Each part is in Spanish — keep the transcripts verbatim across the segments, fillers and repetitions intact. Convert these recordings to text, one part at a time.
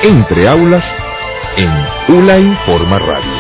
Entre aulas en ULA Informa Radio.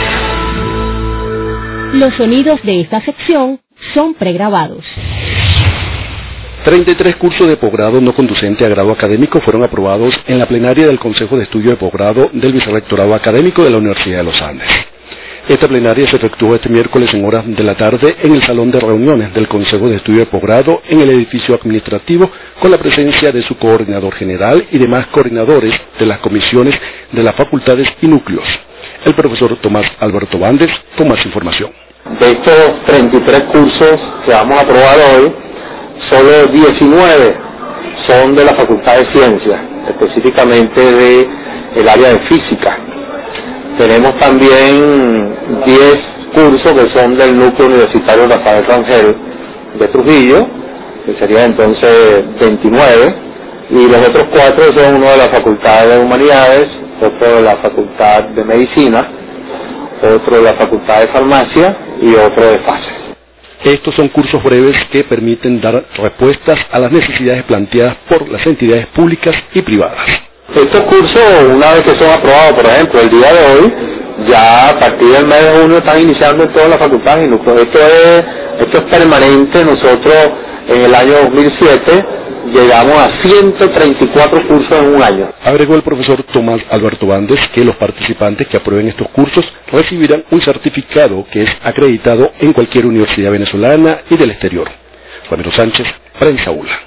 Los sonidos de esta sección son pregrabados. treinta y tres cursos de posgrado no conducente a grado académico fueron aprobados en la plenaria del Consejo de Estudio de Posgrado del Vicerrectorado Académico de la Universidad de los Andes. Esta plenaria se efectuó este miércoles en horas de la tarde en el Salón de Reuniones del Consejo de Estudio de Posgrado en el edificio administrativo con la presencia de su coordinador general y demás coordinadores de las comisiones de las facultades y núcleos. El profesor Tomás Alberto Bandes con más información. De estos treinta y tres cursos que vamos a aprobar hoy, solo diecinueve son de la Facultad de Ciencias, específicamente del área de Física. Tenemos también diez cursos que son del núcleo universitario Rafael Rangel de Trujillo, que serían entonces veintinueve, y los otros cuatro son uno de la Facultad de Humanidades, otro de la Facultad de Medicina, otro de la Facultad de Farmacia y otro de Fases. Estos son cursos breves que permiten dar respuestas a las necesidades planteadas por las entidades públicas y privadas. Estos cursos, una vez que son aprobados, por ejemplo, el día de hoy, ya a partir del mes de junio están iniciando en todas las facultades y núcleos. Esto es, esto es permanente. Nosotros en el año dos mil siete llegamos a ciento treinta y cuatro cursos en un año. Agregó el profesor Tomás Alberto Bandes que los participantes que aprueben estos cursos recibirán un certificado que es acreditado en cualquier universidad venezolana y del exterior. Ramiro Sánchez, Prensa ULA.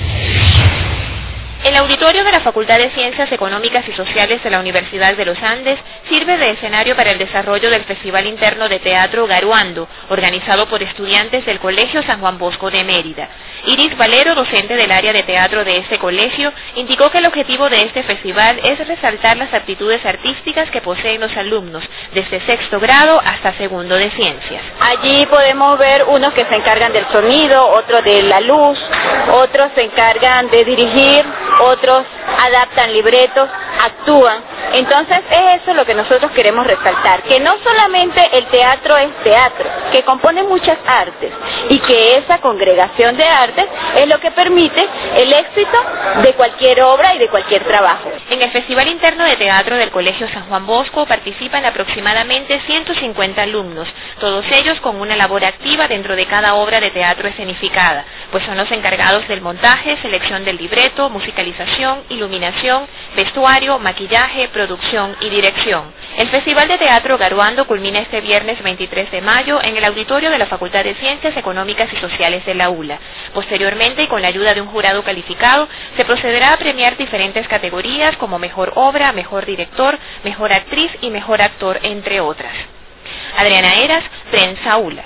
El auditorio de la Facultad de Ciencias Económicas y Sociales de la Universidad de los Andes sirve de escenario para el desarrollo del Festival Interno de Teatro Garuando, organizado por estudiantes del Colegio San Juan Bosco de Mérida. Iris Valero, docente del área de teatro de este colegio, indicó que el objetivo de este festival es resaltar las aptitudes artísticas que poseen los alumnos, desde sexto grado hasta segundo de ciencias. Allí podemos ver unos que se encargan del sonido, otros de la luz, otros se encargan de dirigir, otros adaptan libretos, actúan. Entonces es eso lo que nosotros queremos resaltar, que no solamente el teatro es teatro, que compone muchas artes y que esa congregación de artes es lo que permite el éxito de cualquier obra y de cualquier trabajo. En el Festival Interno de Teatro del Colegio San Juan Bosco participan aproximadamente ciento cincuenta alumnos, todos ellos con una labor activa dentro de cada obra de teatro escenificada, pues son los encargados del montaje, selección del libreto, musicalización, iluminación, vestuario, maquillaje, producción y dirección. El Festival de Teatro Garuando culmina este viernes veintitrés de mayo en el auditorio de la Facultad de Ciencias Económicas y Sociales de la ULA. Posteriormente, y con la ayuda de un jurado calificado, se procederá a premiar diferentes categorías como mejor obra, mejor director, mejor actriz y mejor actor, entre otras. Adriana Eras, Prensa ULA.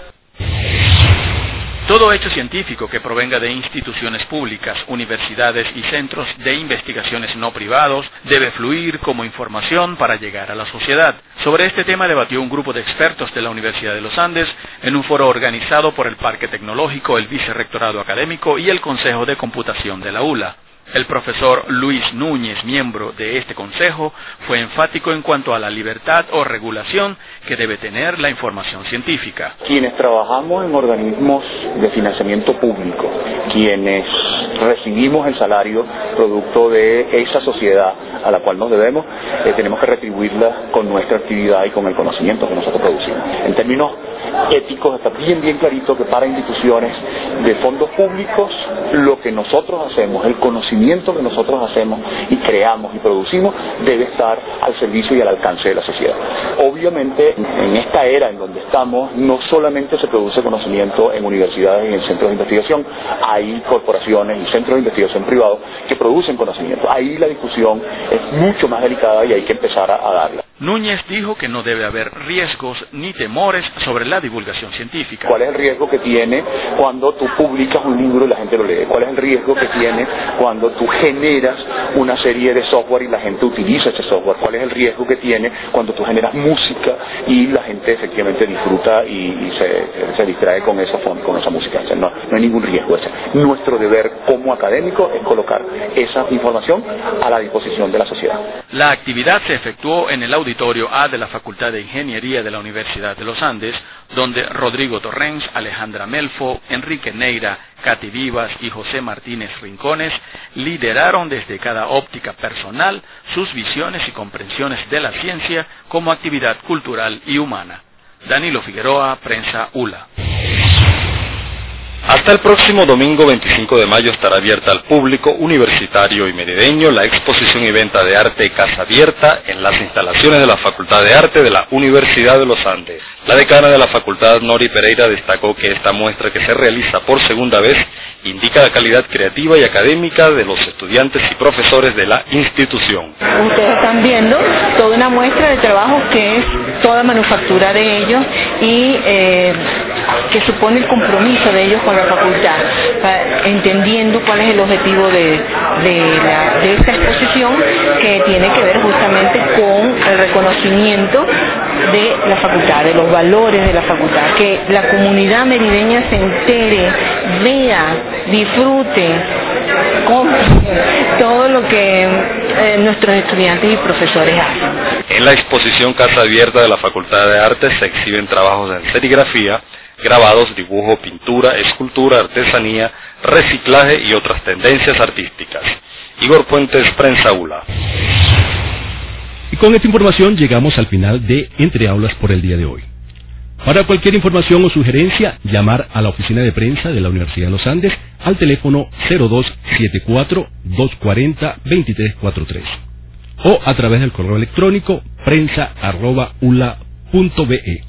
Todo hecho científico que provenga de instituciones públicas, universidades y centros de investigaciones no privados debe fluir como información para llegar a la sociedad. Sobre este tema debatió un grupo de expertos de la Universidad de los Andes en un foro organizado por el Parque Tecnológico, el Vicerrectorado Académico y el Consejo de Computación de la ULA. El profesor Luis Núñez, miembro de este consejo, fue enfático en cuanto a la libertad o regulación que debe tener la información científica. Quienes trabajamos en organismos de financiamiento público, quienes recibimos el salario producto de esa sociedad a la cual nos debemos, eh, tenemos que retribuirla con nuestra actividad y con el conocimiento que nosotros producimos. En términos éticos está bien bien clarito que para instituciones de fondos públicos lo que nosotros hacemos, el conocimiento que nosotros hacemos y creamos y producimos debe estar al servicio y al alcance de la sociedad. Obviamente en esta era en donde estamos no solamente se produce conocimiento en universidades y en centros de investigación, hay corporaciones y centros de investigación privados que producen conocimiento. Ahí la discusión es mucho más delicada y hay que empezar a, a darla. Núñez dijo que no debe haber riesgos ni temores sobre la divulgación científica. ¿Cuál es el riesgo que tiene cuando tú publicas un libro y la gente lo lee? ¿Cuál es el riesgo que tiene cuando tú generas una serie de software y la gente utiliza ese software? ¿Cuál es el riesgo que tiene cuando tú generas música y la gente efectivamente disfruta y, y se, se distrae con esa, con esa música? O sea, no, no hay ningún riesgo. O sea, nuestro deber como académico es colocar esa información a la disposición de la sociedad. La actividad se efectuó en el auditorio auditorio A de la Facultad de Ingeniería de la Universidad de los Andes, donde Rodrigo Torrens, Alejandra Melfo, Enrique Neira, Katy Vivas y José Martínez Rincones lideraron desde cada óptica personal sus visiones y comprensiones de la ciencia como actividad cultural y humana. Danilo Figueroa, Prensa U L A. Hasta el próximo domingo veinticinco de mayo estará abierta al público universitario y merideño la exposición y venta de arte Casa Abierta en las instalaciones de la Facultad de Arte de la Universidad de los Andes. La decana de la facultad, Nori Pereira, destacó que esta muestra, que se realiza por segunda vez, indica la calidad creativa y académica de los estudiantes y profesores de la institución. Ustedes están viendo toda una muestra de trabajo que es toda manufactura de ellos y eh, que supone el compromiso de ellos con la facultad, entendiendo cuál es el objetivo de, de, la, de esta exposición, que tiene que ver justamente con el reconocimiento de la facultad, de los valores de la facultad, que la comunidad merideña se entere, vea, disfrute, compre todo lo que eh, nuestros estudiantes y profesores hacen. En la exposición Casa Abierta de la Facultad de Artes se exhiben trabajos en serigrafía, grabados, dibujo, pintura, escultura, artesanía, reciclaje y otras tendencias artísticas. Igor Puentes, Prensa U L A. Y con esta información llegamos al final de Entre Aulas por el día de hoy. Para cualquier información o sugerencia, llamar a la oficina de prensa de la Universidad de los Andes al teléfono cero dos siete cuatro, dos cuatro cero, dos tres cuatro tres o a través del correo electrónico prensa arroba ula punto be.